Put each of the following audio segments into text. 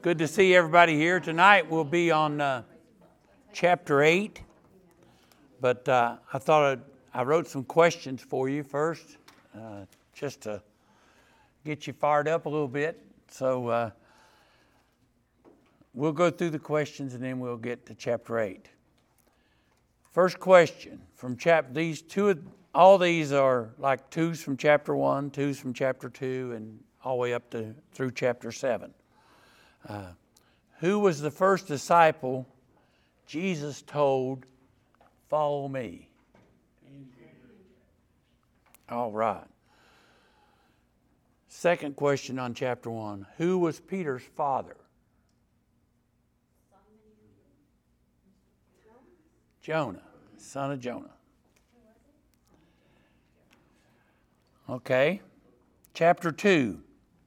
Good to see everybody here. Tonight we'll be on chapter 8, but I thought I wrote some questions for you first, just to get you fired up a little bit. So we'll go through the questions and then we'll get to chapter 8. First question from all these are like 2s from chapter 1, 2s from chapter 2, and all the way up through chapter 7. Who was the first disciple Jesus told, "Follow me"? All right. Second question on chapter 1. Who was Peter's father? Jonah, son of Jonah. Okay. Chapter 2.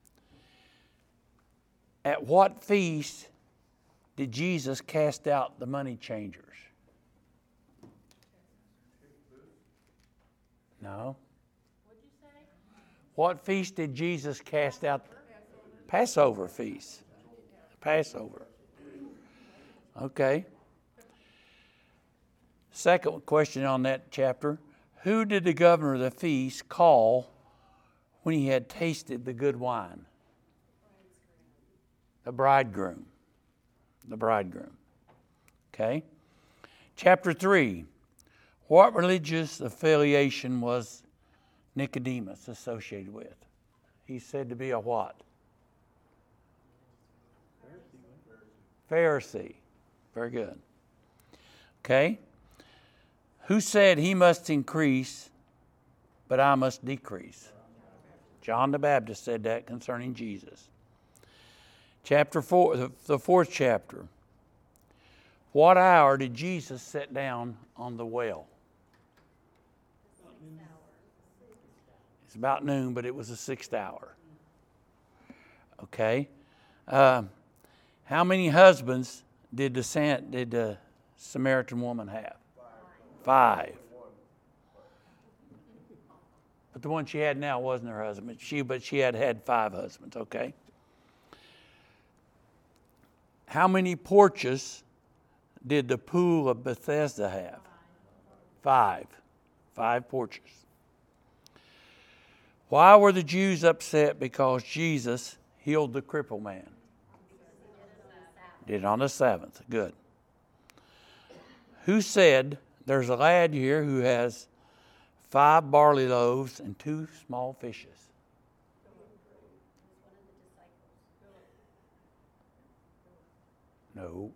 At what feast did Jesus cast out the money changers? No. What'd you say? What feast did Jesus cast out? Passover feast. Passover. Okay. Second question on that chapter. Who did the governor of the feast call when he had tasted the good wine? The bridegroom. The bridegroom. Okay. Chapter 3. What religious affiliation was Nicodemus associated with? He's said to be a what? Pharisee. Very good. Okay. Who said he must increase, but I must decrease? John the Baptist said that concerning Jesus. Chapter 4, the fourth chapter. What hour did Jesus sit down on the well? It's about noon, but it was the 6th hour. Okay. How many husbands did the Samaritan woman have? 5. But the one she had now wasn't her husband. But she had 5 husbands. Okay. How many porches did the pool of Bethesda have? 5. 5 porches. Why were the Jews upset because Jesus healed the crippled man? Did it on the 7th. Good. Who said, there's a lad here who has 5 barley loaves and 2 small fishes? No.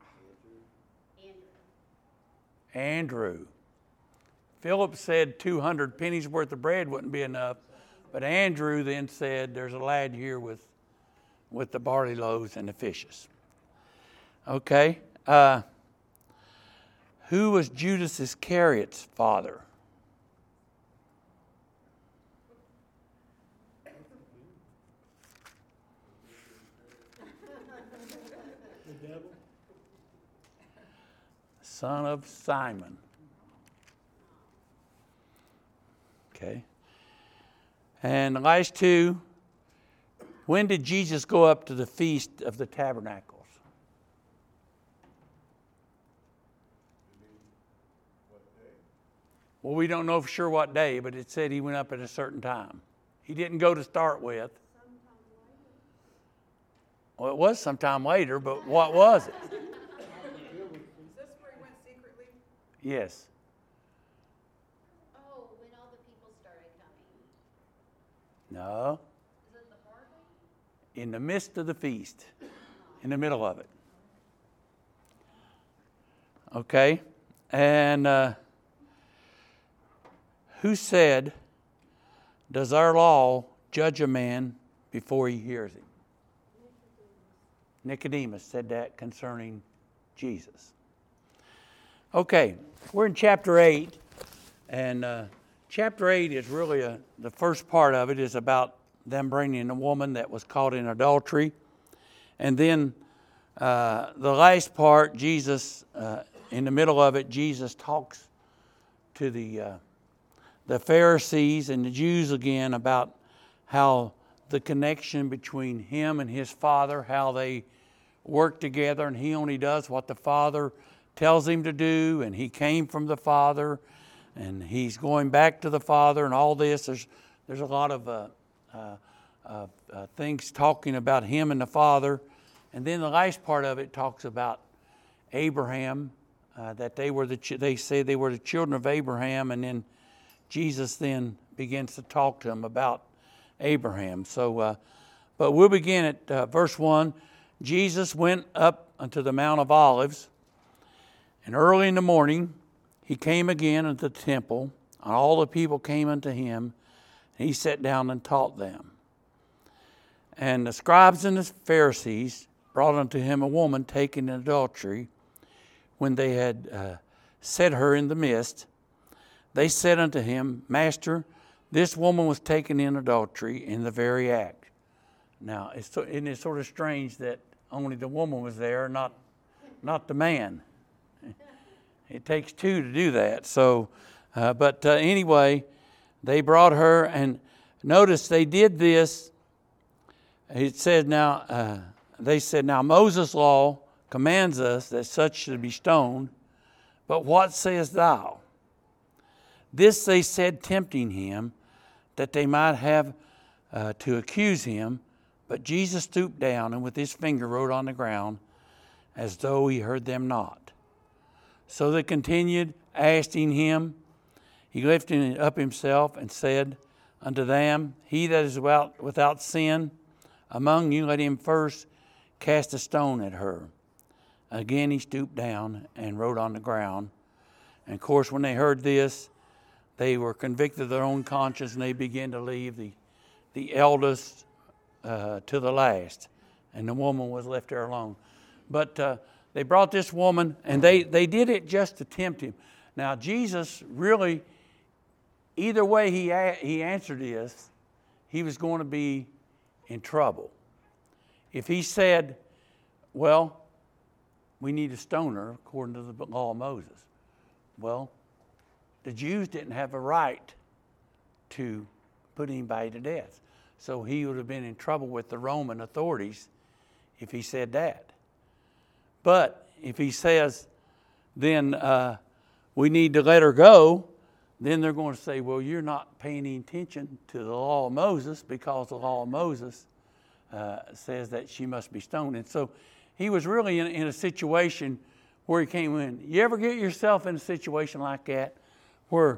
Andrew. Philip said 200 pennies worth of bread wouldn't be enough, but Andrew then said there's a lad here with the barley loaves and the fishes. Okay. Who was Judas Iscariot's father? Son of Simon. Okay. And the last 2. When did Jesus go up to the Feast of the Tabernacles? Well, we don't know for sure what day, but it said he went up at a certain time. He didn't go to start with. Well, it was sometime later, but what was it? Yes. Oh, when all the people started coming. No. Is it the party? In the midst of the feast. In the middle of it. Okay. And who said, does our law judge a man before he hears him? Nicodemus said that concerning Jesus. Okay, we're in chapter 8, and chapter 8 is really the first part of it is about them bringing a woman that was caught in adultery. And then the last part, Jesus, in the middle of it, Jesus talks to the Pharisees and the Jews again about how the connection between him and his Father, how they work together, and he only does what the Father tells him to do, and he came from the Father, and he's going back to the Father, and all this. There's a lot of things talking about him and the Father. And then the last part of it talks about Abraham, that they say they were the children of Abraham, and then Jesus then begins to talk to them about Abraham. So, but we'll begin at verse 1. Jesus went up unto the Mount of Olives, and early in the morning he came again unto the temple, and all the people came unto him, and he sat down and taught them. And the scribes and the Pharisees brought unto him a woman taken in adultery. When they had set her in the midst, they said unto him, Master, this woman was taken in adultery in the very act. Now, isn't it sort of strange that only the woman was there, not the man? It takes two to do that. So, but anyway, they brought her, and notice they did this. It said now, they said, now Moses' law commands us that such should be stoned, but what sayest thou? This they said, tempting him, that they might have to accuse him. But Jesus stooped down and with his finger wrote on the ground, as though he heard them not. So they continued asking him. He lifted up himself and said unto them, He that is without sin among you, let him first cast a stone at her. Again he stooped down and wrote on the ground. And of course, when they heard this, they were convicted of their own conscience, and they began to leave the eldest to the last. And the woman was left there alone. But they brought this woman, and they did it just to tempt him. Now, Jesus really, either way he answered this, he was going to be in trouble. If he said, well, we need to stone her according to the law of Moses. Well, the Jews didn't have a right to put anybody to death. So he would have been in trouble with the Roman authorities if he said that. But if he says, then we need to let her go, then they're going to say, well, you're not paying any attention to the law of Moses, because the law of Moses says that she must be stoned. And so he was really in a situation where he came in. You ever get yourself in a situation like that where,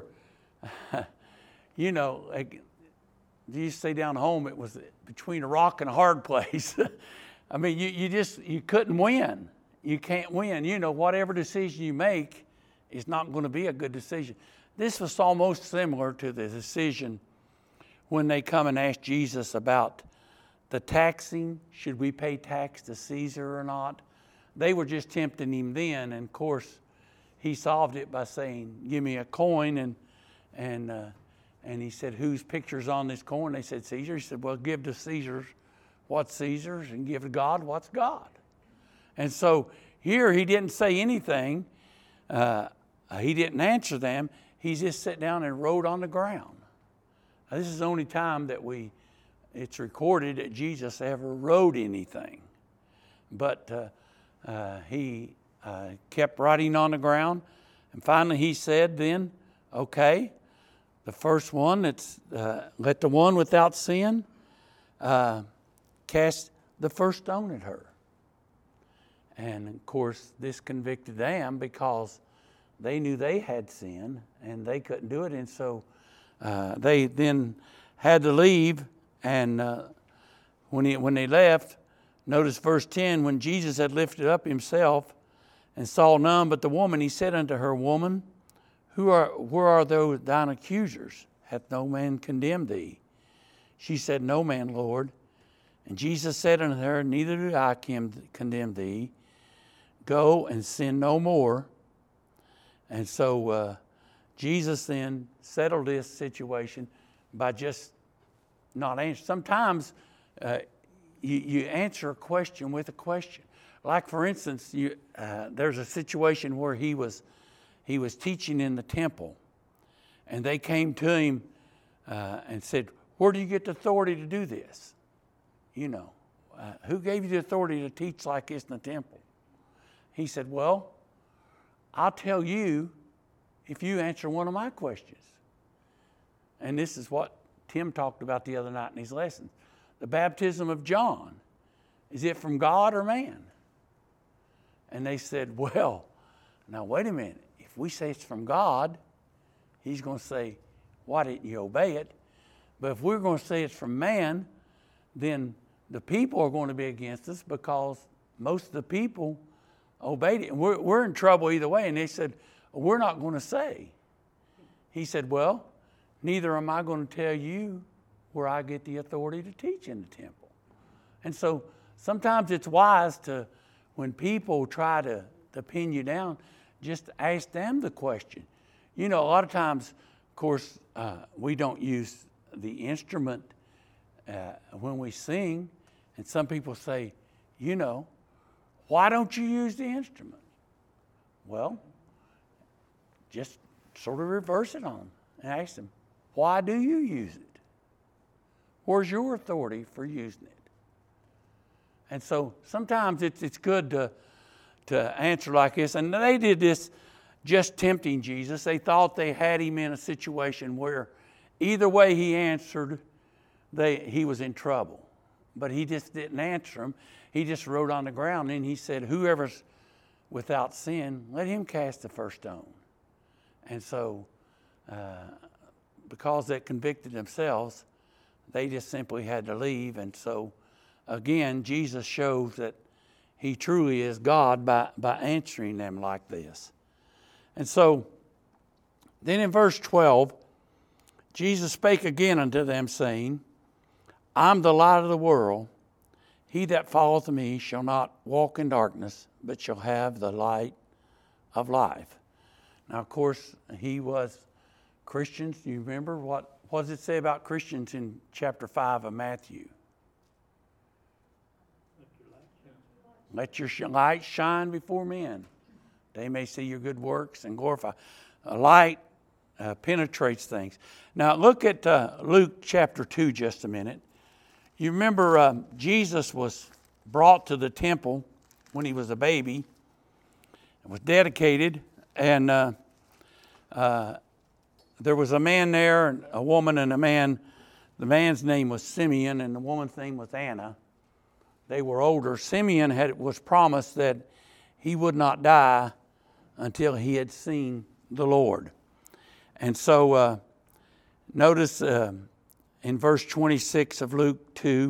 you know, like you used to say down home, it was between a rock and a hard place. I mean, you couldn't win. You can't win. You know, whatever decision you make is not going to be a good decision. This was almost similar to the decision when they come and ask Jesus about the taxing. Should we pay tax to Caesar or not? They were just tempting him then, and of course, he solved it by saying, "Give me a coin," and he said, "Whose picture's on this coin?" They said, "Caesar." He said, "Well, give to Caesar what's Caesar's, and give to God what's God." And so here he didn't say anything. He didn't answer them. He just sat down and wrote on the ground. Now, this is the only time that it's recorded that Jesus ever wrote anything. But he kept writing on the ground. And finally he said then, okay, the first one, let the one without sin cast the first stone at her. And of course this convicted them, because they knew they had sin and they couldn't do it. And so they then had to leave. And when they left, notice verse 10, when Jesus had lifted up himself and saw none but the woman, he said unto her, Woman, where are those thine accusers? Hath no man condemned thee? She said, No man, Lord. And Jesus said unto her, Neither do I condemn thee. Go and sin no more. And so Jesus then settled this situation by just not answering. Sometimes you answer a question with a question. Like, for instance, there's a situation where he was teaching in the temple, and they came to him and said, Where do you get the authority to do this? You know, who gave you the authority to teach like this in the temple? He said, well, I'll tell you if you answer one of my questions. And this is what Tim talked about the other night in his lessons. The baptism of John, is it from God or man? And they said, well, now wait a minute. If we say it's from God, he's going to say, why didn't you obey it? But if we're going to say it's from man, then the people are going to be against us because most of the people obeyed it. And we're in trouble either way. And they said, we're not going to say. He said, well, neither am I going to tell you where I get the authority to teach in the temple. And so sometimes it's wise to, when people try to pin you down, just ask them the question. You know, a lot of times, of course, we don't use the instrument when we sing. And some people say, you know, why don't you use the instrument? Well, just sort of reverse it on them and ask them, why do you use it? Where's your authority for using it? And so sometimes it's good to answer like this. And they did this just tempting Jesus. They thought they had him in a situation where either way he answered, he was in trouble. But he just didn't answer them. He just wrote on the ground and he said, whoever's without sin, let him cast the first stone. And so because they convicted themselves, they just simply had to leave. And so again, Jesus shows that he truly is God by answering them like this. And so then in verse 12, Jesus spake again unto them, saying, I'm the light of the world. He that followeth me shall not walk in darkness, but shall have the light of life. Now, of course, he was Christians. Do you remember what does it say about Christians in chapter 5 of Matthew? Let your light shine before men. They may see your good works and glorify. A light penetrates things. Now look at Luke chapter 2 just a minute. You remember Jesus was brought to the temple when he was a baby and was dedicated. And there was a man there, and a woman and a man. The man's name was Simeon and the woman's name was Anna. They were older. Simeon was promised that he would not die until he had seen the Lord. And so notice in verse 26 of Luke 2,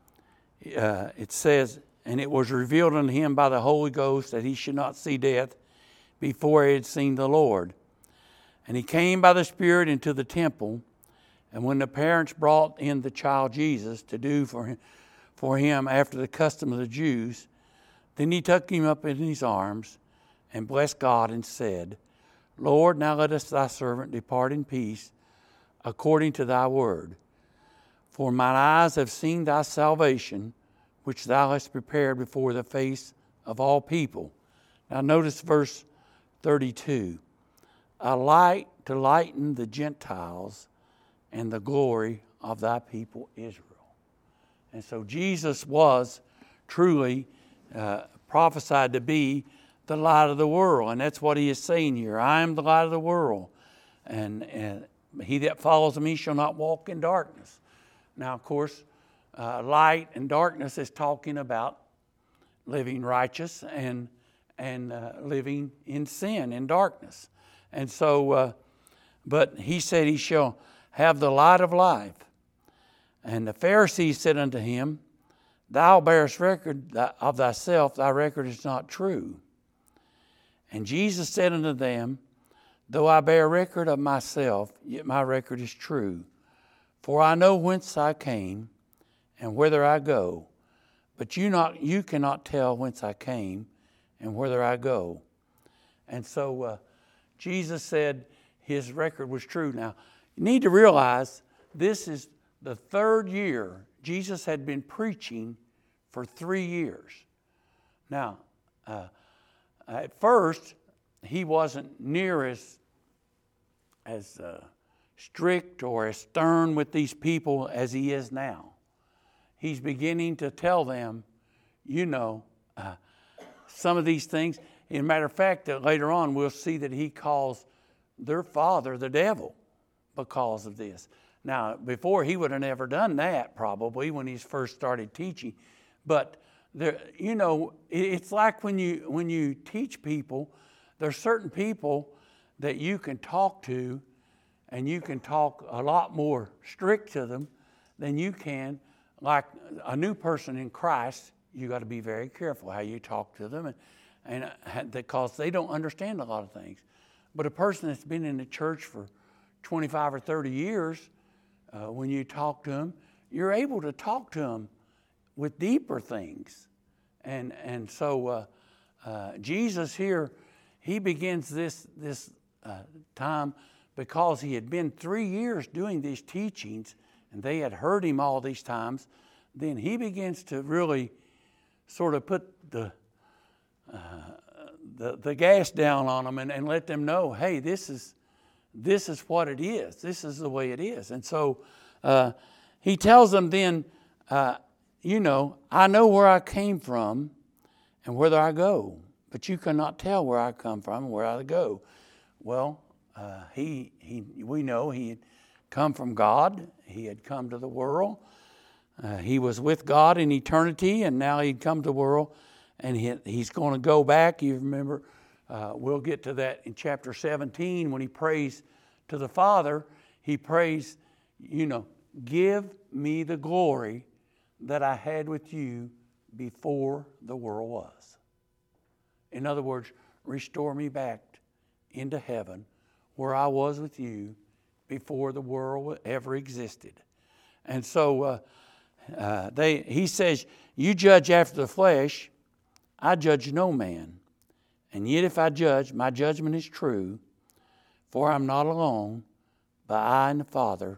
it says, and it was revealed unto him by the Holy Ghost that he should not see death before he had seen the Lord. And he came by the Spirit into the temple, and when the parents brought in the child Jesus to do for him after the custom of the Jews, then he took him up in his arms and blessed God and said, Lord, now let us thy servant depart in peace according to thy word. For mine eyes have seen thy salvation, which thou hast prepared before the face of all people. Now notice verse 32. A light to lighten the Gentiles and the glory of thy people Israel. And so Jesus was truly prophesied to be the light of the world. And that's what he is saying here. I am the light of the world. And he that follows me shall not walk in darkness. Now, of course, light and darkness is talking about living righteous and living in sin, in darkness. And so, but he said he shall have the light of life. And the Pharisees said unto him, Thou bearest record of thyself, thy record is not true. And Jesus said unto them, Though I bear record of myself, yet my record is true. For I know whence I came and whither I go, but you cannot tell whence I came and whither I go. And so Jesus said his record was true. Now, you need to realize this is the third year. Jesus had been preaching for 3 years. Now, at first, he wasn't near as strict or as stern with these people as he is now. he's beginning to tell them, some of these things. As a matter of fact, later on we'll see that he calls their father the devil because of this. Now, before he would have never done that probably when he first started teaching. But it's like when you teach people, there's certain people that you can talk to, and you can talk a lot more strict to them than you can. Like a new person in Christ, you got to be very careful how you talk to them, and because they don't understand a lot of things. But a person that's been in the church for 25 or 30 years, when you talk to them, you're able to talk to them with deeper things. And so Jesus here, he begins this time because he had been 3 years doing these teachings, and they had heard him all these times. Then he begins to really sort of put the gas down on them and let them know, hey, this is what it is. This is the way it is. And so he tells them then, I know where I came from and whither I go, but you cannot tell where I come from and where I go. Well, we know he had come from God. He had come to the world. He was with God in eternity, and now he'd come to the world, and he's going to go back. You remember, we'll get to that in chapter 17 when he prays to the Father. He prays, give me the glory that I had with you before the world was. In other words, restore me back into heaven where I was with you before the world ever existed. And so he says, you judge after the flesh, I judge no man. And yet if I judge, my judgment is true, for I'm not alone, but I and the Father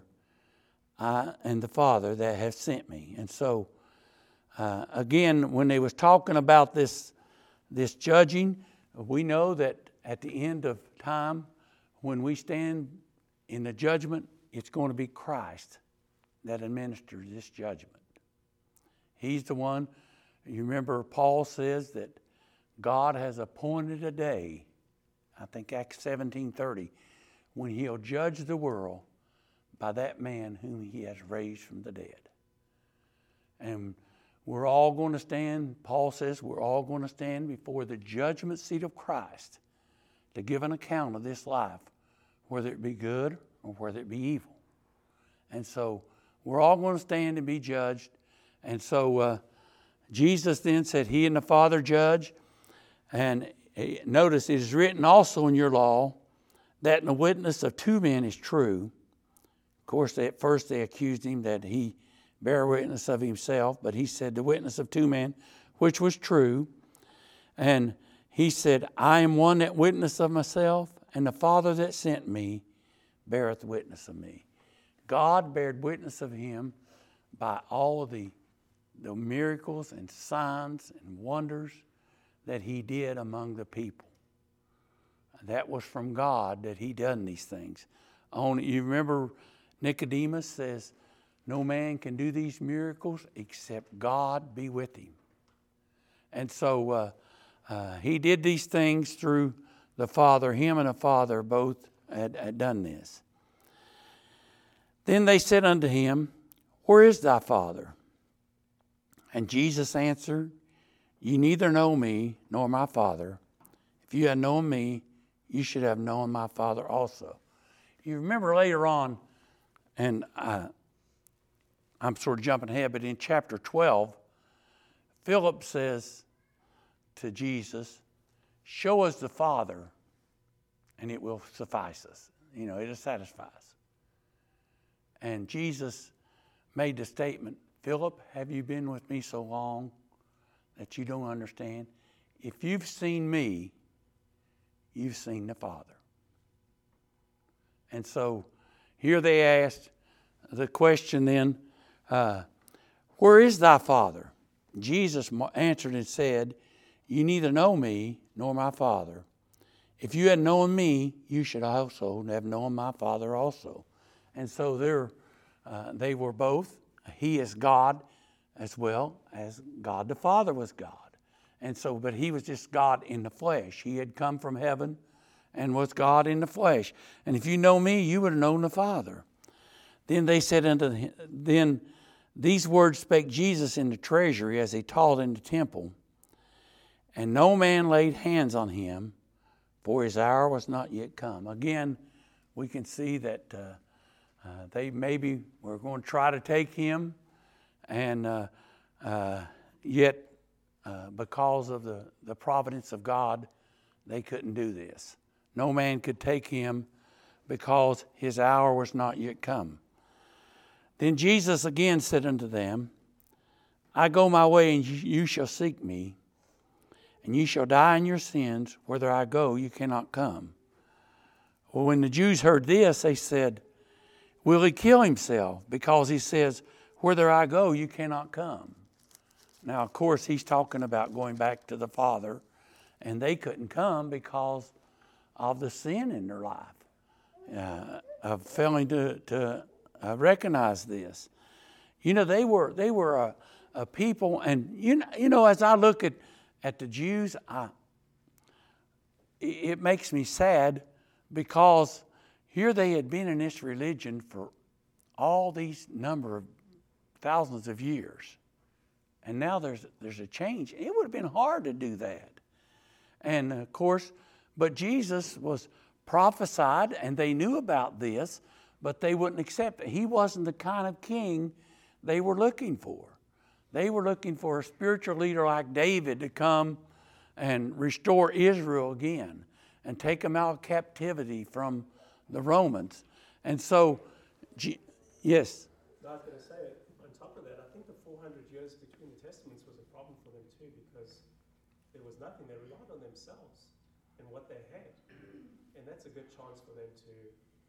that have sent me. And so, again, when they was talking about this judging, we know that at the end of time, when we stand in the judgment, it's going to be Christ that administers this judgment. He's the one. You remember Paul says that God has appointed a day, I think Acts 17:30, when he'll judge the world by that man whom he has raised from the dead. And we're all going to stand, Paul says, we're all going to stand before the judgment seat of Christ to give an account of this life, whether it be good or whether it be evil. And so we're all going to stand and be judged. And so Jesus then said, he and the Father judge. And notice, it is written also in your law that the witness of two men is true. Of course, at first they accused him that he bare witness of himself, but he said the witness of two men, which was true. And he said, I am one that witness of myself, and the Father that sent me beareth witness of me. God bared witness of him by all of the miracles and signs and wonders that he did among the people. That was from God that he done these things. You remember Nicodemus says, no man can do these miracles except God be with him. And so he did these things through the Father. Him and the Father both had done this. Then they said unto him, where is thy Father? And Jesus answered, ye neither know me nor my Father. If you had known me, you should have known my Father also. You remember later on, and I'm sort of jumping ahead, but in chapter 12, Philip says to Jesus, show us the Father, and it will suffice us. It'll satisfy us. And Jesus made the statement, Philip, have you been with me so long that you don't understand? If you've seen me, you've seen the Father. And so here they asked the question then, where is thy Father? Jesus answered and said, you neither know me nor my Father. If you had known me, you should also have known my Father also. And so they were both. He is God. as well as God the Father was God. And so, but he was just God in the flesh. He had come from heaven and was God in the flesh. And if you know me, you would have known the Father. Then they said unto him, then these words spake Jesus in the treasury as he taught in the temple. And no man laid hands on him, for his hour was not yet come. Again, we can see that they maybe were going to try to take him, and yet because of the providence of God, they couldn't do this. No man could take him because his hour was not yet come. Then Jesus again said unto them, I go my way, and you shall seek me, and ye shall die in your sins. Whither I go, you cannot come. Well, when the Jews heard this, they said, will he kill himself? Because he says, whither I go, you cannot come. Now, of course, he's talking about going back to the Father, and they couldn't come because of the sin in their life, of failing to recognize this. You know, they were a people, and you know, as I look at the Jews, it makes me sad, because here they had been in this religion for all these number of thousands of years. And now there's a change. It would have been hard to do that. And of course, but Jesus was prophesied, and they knew about this, but they wouldn't accept it. He wasn't the kind of king they were looking for. They were looking for a spiritual leader like David to come and restore Israel again and take them out of captivity from the Romans. And so, yes? I was going to say, on top of that, I think the 400 years between the Testaments was a problem for them too, because there was nothing. They relied on themselves and what they had. And that's a good chance for them to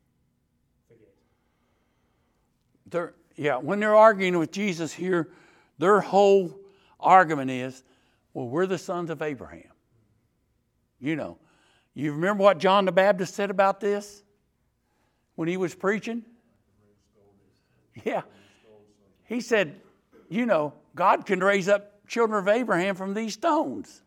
forget. When they're arguing with Jesus here, their whole argument is, well, we're the sons of Abraham. You know, you remember what John the Baptist said about this when he was preaching? Yeah. He said, you know, God can raise up children of Abraham from these stones.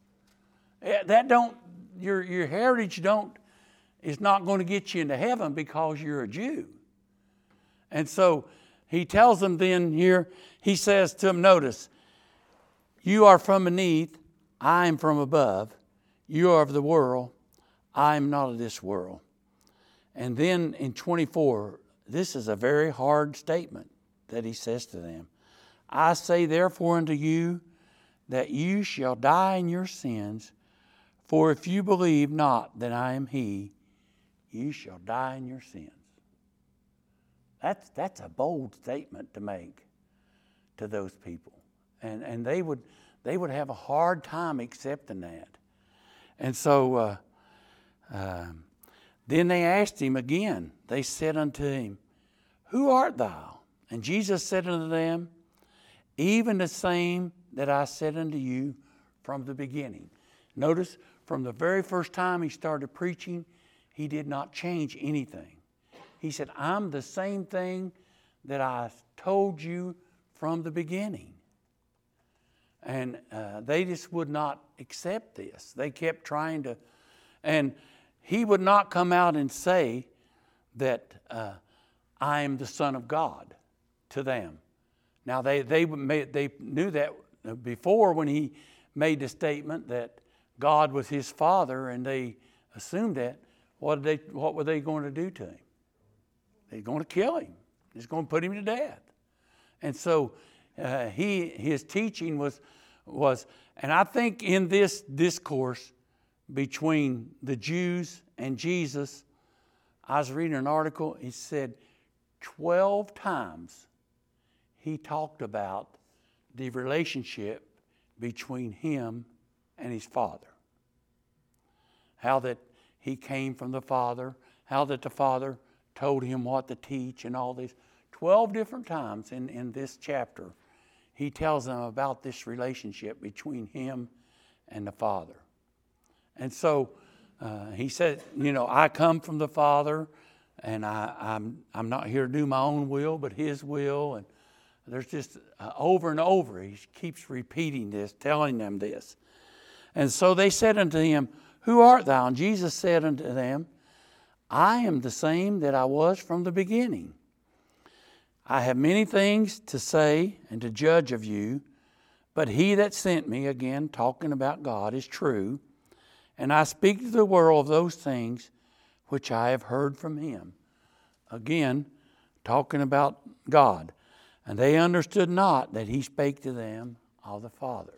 Your heritage is not going to get you into heaven because you're a Jew. And so he tells them then here, he says to them, notice, you are from beneath, I am from above. You are of the world, I am not of this world. And then in 24, this is a very hard statement that he says to them. I say therefore unto you that you shall die in your sins, for if you believe not that I am he, you shall die in your sins. That's a bold statement to make to those people. And they would have a hard time accepting that. And so then they asked him again. They said unto him, who art thou? And Jesus said unto them, even the same that I said unto you from the beginning. Notice, from the very first time he started preaching, he did not change anything. He said, I'm the same thing that I told you from the beginning. And they just would not accept this. They kept trying to, and he would not come out and say that I am the Son of God to them. Now they knew that before when he made the statement that God was his Father, and they assumed that. What were they going to do to him? They're going to kill him. They're going to put him to death. And so his teaching was, and I think in this discourse between the Jews and Jesus, I was reading an article, it said 12 times he talked about the relationship between him and his Father. How that he came from the Father, how that the Father told him what to teach and all this. 12 different times in this chapter, he tells them about this relationship between him and the Father. And so he said, you know, I come from the Father, and I'm not here to do my own will, but his will. There's just over and over, he keeps repeating this, telling them this. And so they said unto him, Who art thou? And Jesus said unto them, I am the same that I was from the beginning. I have many things to say and to judge of you, but he that sent me, again talking about God, is true, and I speak to the world of those things which I have heard from him. Again, talking about God. And they understood not that he spake to them of the Father.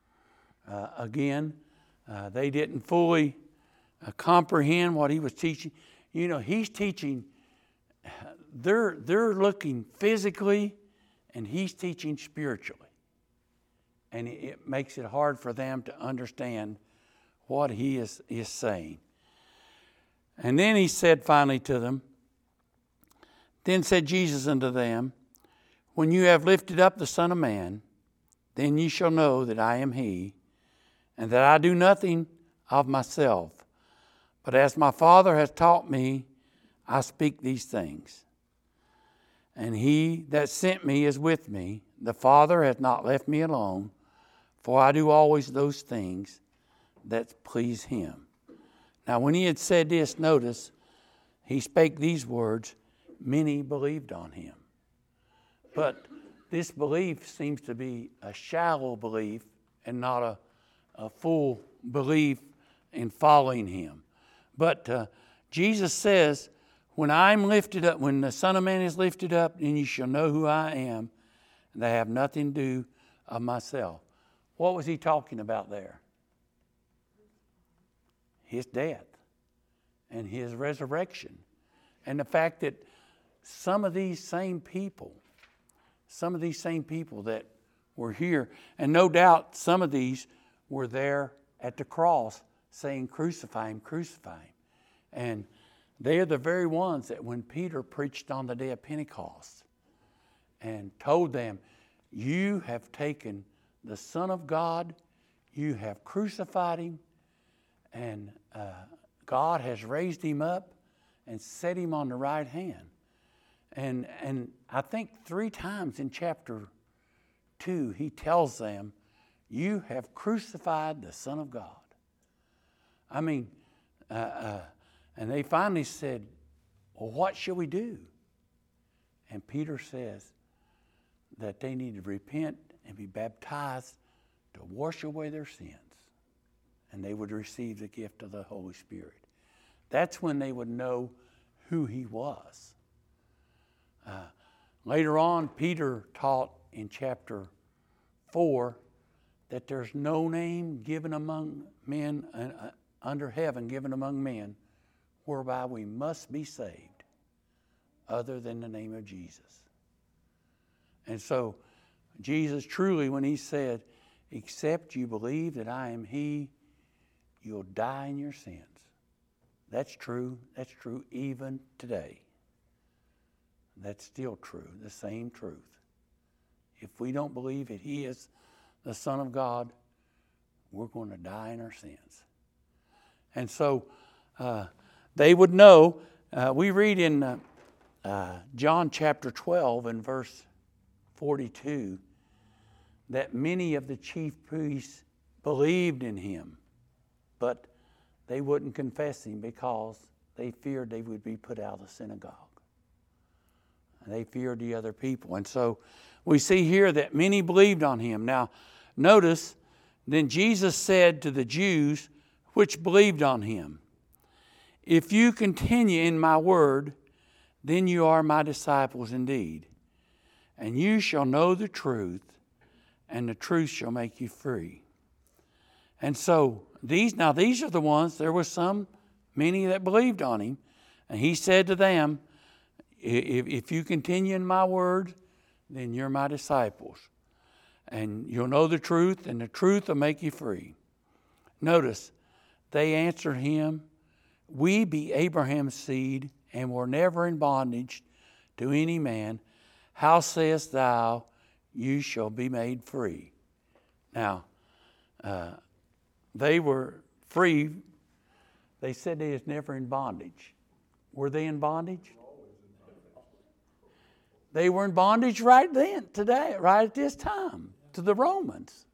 They didn't fully comprehend what he was teaching. You know, he's teaching, they're looking physically, and he's teaching spiritually. And it makes it hard for them to understand what he is saying. And then he said finally to them, Then said Jesus unto them, When you have lifted up the Son of Man, then ye shall know that I am he, and that I do nothing of myself, but as my Father has taught me, I speak these things. And he that sent me is with me. The Father hath not left me alone, for I do always those things that please him. Now when he had said this, notice, he spake these words, many believed on him. But this belief seems to be a shallow belief and not a full belief in following him. But Jesus says, when I'm lifted up, when the Son of Man is lifted up, then you shall know who I am, and I have nothing to do of myself. What was he talking about there? His death and his resurrection. And the fact that some of these same people that were here, and no doubt some of these were there at the cross saying, Crucify him, crucify him. And they are the very ones that when Peter preached on the day of Pentecost and told them, You have taken the Son of God, you have crucified him, and God has raised him up and set him on the right hand. And I think 3 times in chapter 2, he tells them, You have crucified the Son of God. I mean, and they finally said, Well, what shall we do? And Peter says that they need to repent and be baptized to wash away their sins. And they would receive the gift of the Holy Spirit. That's when they would know who he was. Later on, Peter taught in chapter 4 that there's no name given among men, under heaven given among men, whereby we must be saved, other than the name of Jesus. And so, Jesus truly, when he said, Except you believe that I am he, you'll die in your sins. That's true. That's true even today. That's still true, the same truth. If we don't believe that he is the Son of God, we're going to die in our sins. And so they would know. We read in John chapter 12 and verse 42 that many of the chief priests believed in him, but they wouldn't confess him because they feared they would be put out of the synagogue. And they feared the other people. And so we see here that many believed on him. Now, notice, then Jesus said to the Jews which believed on him, If you continue in my word, then you are my disciples indeed. And you shall know the truth, and the truth shall make you free. And so, these are the ones, there were many that believed on him. And he said to them, if you continue in my word, then you're my disciples. And you'll know the truth, and the truth will make you free. Notice, they answered him, We be Abraham's seed, and were never in bondage to any man. How sayest thou, you shall be made free? Now, they were free. They said they was never in bondage. Were they in bondage? They were in bondage right then, today, right at this time, to the Romans.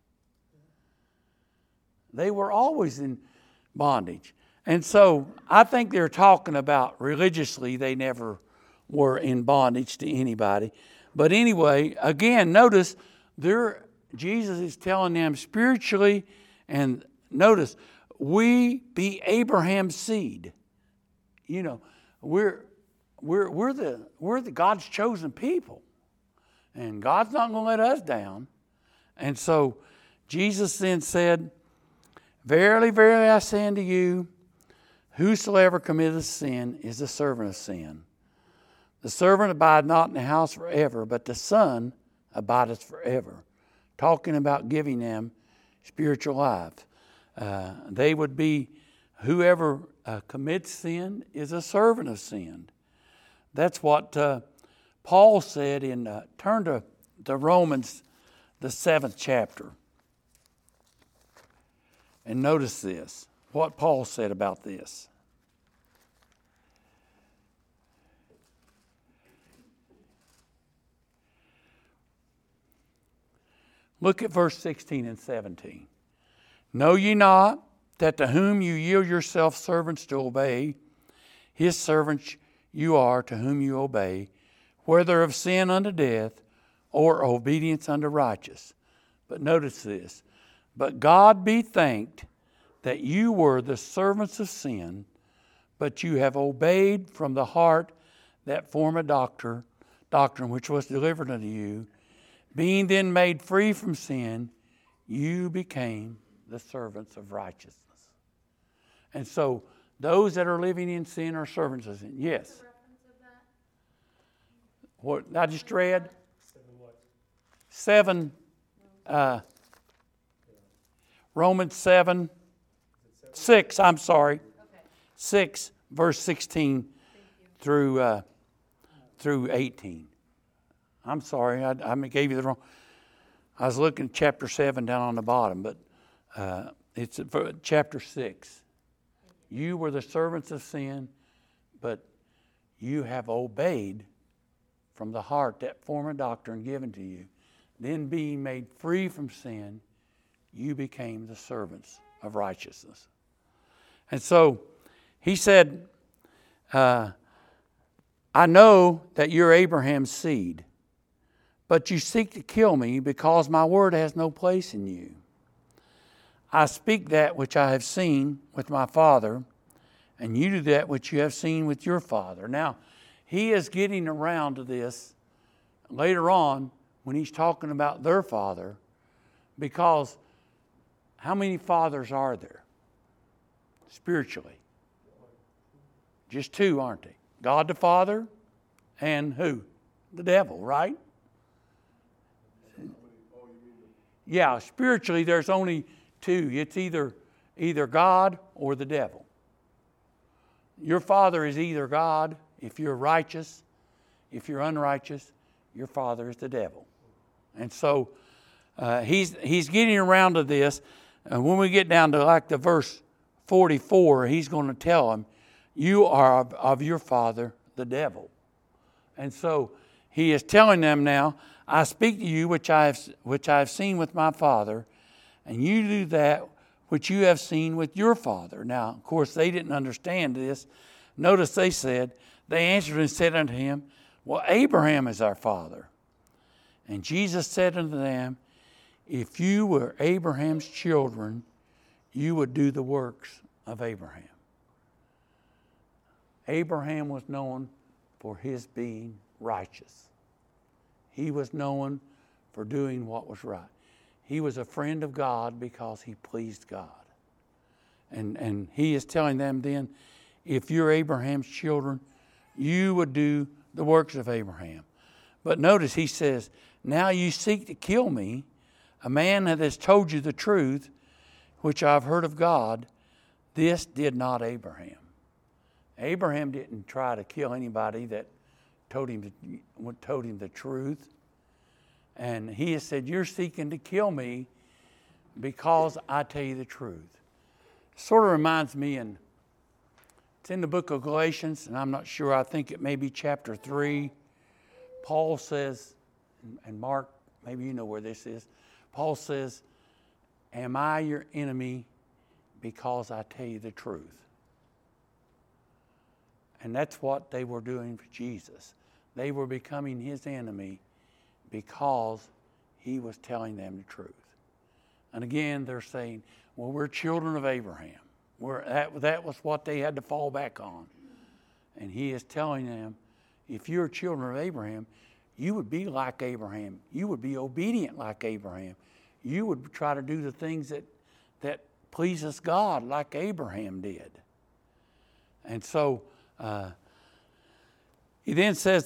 They were always in bondage. And so I think they're talking about religiously, they never were in bondage to anybody. But anyway, again, notice Jesus is telling them spiritually, and notice, we be Abraham's seed. You know, we're the God's chosen people. And God's not going to let us down. And so Jesus then said, verily, verily, I say unto you, whosoever committeth sin is a servant of sin. The servant abideth not in the house forever, but the Son abideth forever. Talking about giving them spiritual life. They would be, whoever commits sin is a servant of sin. That's what Paul said in, turn to Romans, the 7th chapter. And notice this, what Paul said about this. Look at verse 16 and 17. Know ye not that to whom you yield yourselves servants to obey, his servants you are to whom you obey, whether of sin unto death or obedience unto righteous. But notice this. But God be thanked that you were the servants of sin, but you have obeyed from the heart that form of doctrine which was delivered unto you. Being then made free from sin, you became the servants of righteousness. And so those that are living in sin are servants of sin. Yes. What's the reference of that? What I just read? 7 what? 7, Romans 7, 6, I'm sorry. Okay. 6, verse 16 through 18. I'm sorry, I gave you the wrong. I was looking at chapter 7 down on the bottom, but it's chapter 6. You were the servants of sin, but you have obeyed from the heart that form of doctrine given to you. Then being made free from sin, you became the servants of righteousness. And so he said, I know that you're Abraham's seed, but you seek to kill me because my word has no place in you. I speak that which I have seen with my father, and you do that which you have seen with your father. Now, he is getting around to this later on when he's talking about their father, because how many fathers are there spiritually? Just two, aren't they? God the Father and who? The devil, right? Yeah, spiritually there's only two. It's either God or the devil. Your father is either God if you're righteous. If you're unrighteous, your father is the devil. And so he's getting around to this. And when we get down to like the verse 44, he's going to tell him, you are of your father, the devil. And so he is telling them now, I speak to you which I have seen with my father, and you do that which you have seen with your father. Now, of course, they didn't understand this. Notice they answered and said unto him, well, Abraham is our father. And Jesus said unto them, if you were Abraham's children, you would do the works of Abraham. Abraham was known for his being righteous. He was known for doing what was right. He was a friend of God because he pleased God. And he is telling them then, if you're Abraham's children, you would do the works of Abraham. But notice he says, now you seek to kill me, a man that has told you the truth, which I've heard of God. This did not Abraham. Abraham didn't try to kill anybody that told him the truth. And he has said, you're seeking to kill me because I tell you the truth. Sort of reminds me, it's in the book of Galatians, and I'm not sure, I think it may be chapter 3, Paul says, and Mark, maybe you know where this is. Paul says, am I your enemy because I tell you the truth? And that's what they were doing for Jesus. They were becoming his enemy because he was telling them the truth. And again, they're saying, well, we're children of Abraham. That was what they had to fall back on. And he is telling them, if you're children of Abraham, you would be like Abraham. You would be obedient like Abraham. You would try to do the things that pleases God like Abraham did. And so he then says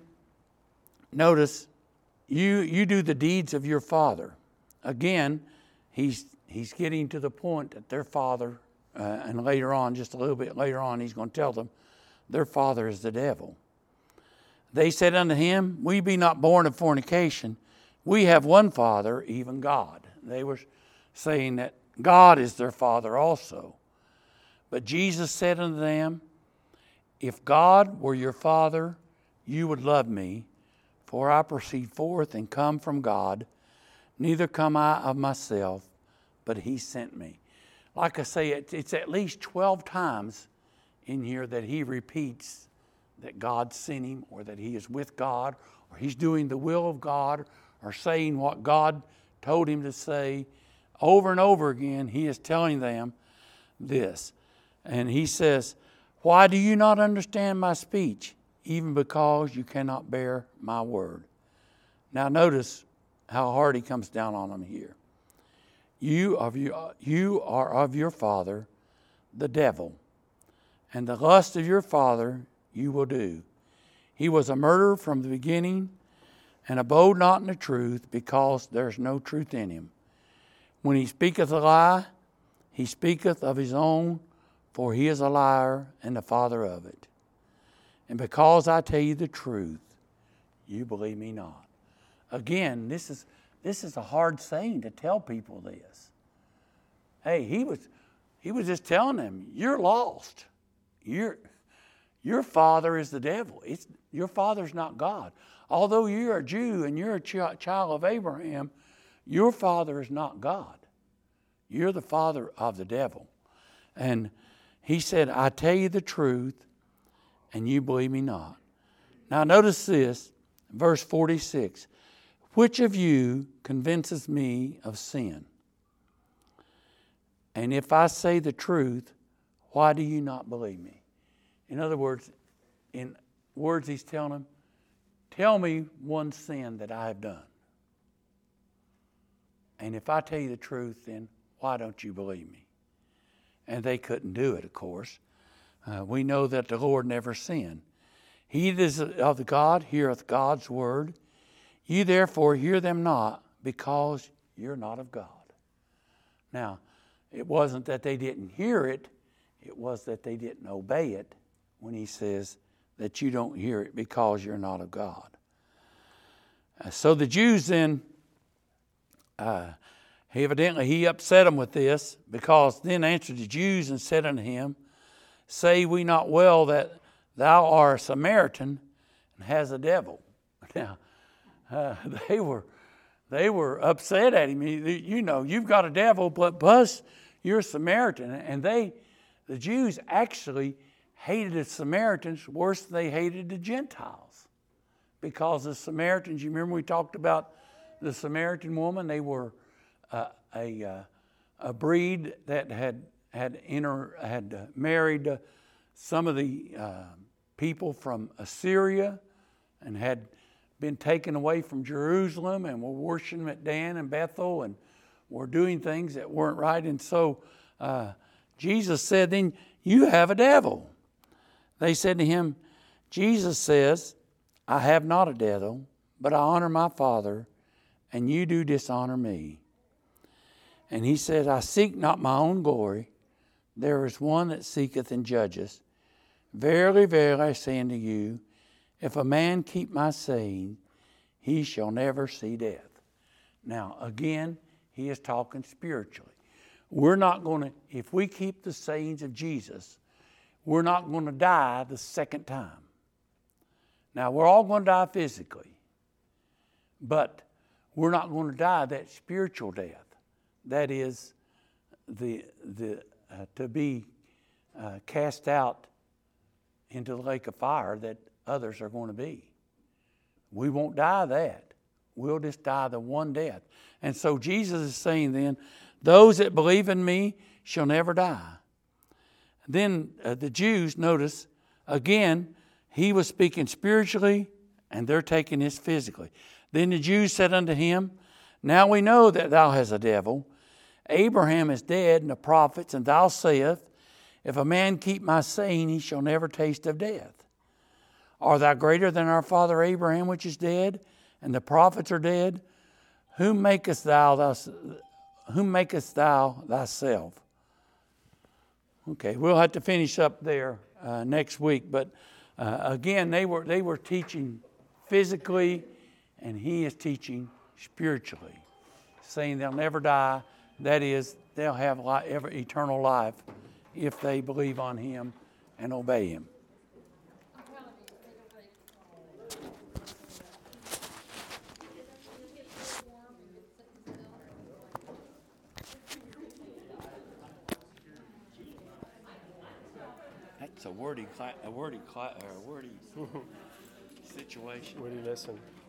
notice, you do the deeds of your father. Again, he's getting to the point that their father, and later on, just a little bit later on, he's going to tell them, their father is the devil. They said unto him, we be not born of fornication. We have one Father, even God. They were saying that God is their Father also. But Jesus said unto them, if God were your Father, you would love me, for I proceed forth and come from God. Neither come I of myself, but he sent me. Like I say, it's at least 12 times in here that he repeats that God sent him, or that he is with God, or he's doing the will of God, or saying what God told him to say. Over and over again, he is telling them this. And he says, why do you not understand my speech, even because you cannot bear my word? Now notice how hard he comes down on them here. You are of your father, the devil, and the lust of your father you will do. He was a murderer from the beginning, and abode not in the truth, because there is no truth in him. When he speaketh a lie, he speaketh of his own, for he is a liar and the father of it. And because I tell you the truth, you believe me not. Again, this is a hard saying to tell people this. Hey, he was just telling them, you're lost. Your father is the devil. Your father's not God. Although you're a Jew and you're a child of Abraham, your father is not God. You're the father of the devil. And he said, I tell you the truth, and you believe me not. Now notice this, verse 46. Which of you convinces me of sin? And if I say the truth, why do you not believe me? In other words, he's telling them, tell me one sin that I have done. And if I tell you the truth, then why don't you believe me? And they couldn't do it, of course. We know that the Lord never sinned. He that is of the God heareth God's word. Ye therefore hear them not, because you're not of God. Now, it wasn't that they didn't hear it. It was that they didn't obey it when he says that you don't hear it because you're not of God. So the Jews then, he upset them with this, because then answered the Jews and said unto him, say we not well that thou art a Samaritan and has a devil? Now, they were upset at him. You know, you've got a devil, but plus you're a Samaritan. And the Jews actually hated the Samaritans worse than they hated the Gentiles. Because the Samaritans, you remember we talked about the Samaritan woman? They were a breed that had married some of the people from Assyria, and had been taken away from Jerusalem, and were worshiping at Dan and Bethel, and were doing things that weren't right. And so Jesus said, then you have a devil. They said to him, Jesus says, I have not a devil, but I honor my Father, and you do dishonor me. And he said, I seek not my own glory. There is one that seeketh and judgeth. Verily, verily, I say unto you, if a man keep my saying, he shall never see death. Now, again, he is talking spiritually. We're not going to, if we keep the sayings of Jesus, we're not going to die the second time. Now, we're all going to die physically, but we're not going to die that spiritual death. That is to be cast out into the lake of fire that others are going to be. We won't die that. We'll just die the one death. And so Jesus is saying then, those that believe in me shall never die. Then the Jews, notice, again, he was speaking spiritually and they're taking this physically. Then the Jews said unto him, now we know that thou hast a devil. Abraham is dead and the prophets, and thou sayest, if a man keep my saying, he shall never taste of death. Art thou greater than our father Abraham, which is dead, and the prophets are dead? Whom makest thou thyself? Okay, we'll have to finish up there next week. But again, they were teaching physically, and he is teaching spiritually, saying they'll never die. That is, they'll have eternal life if they believe on him and obey him. That's a wordy situation. Where do you listen?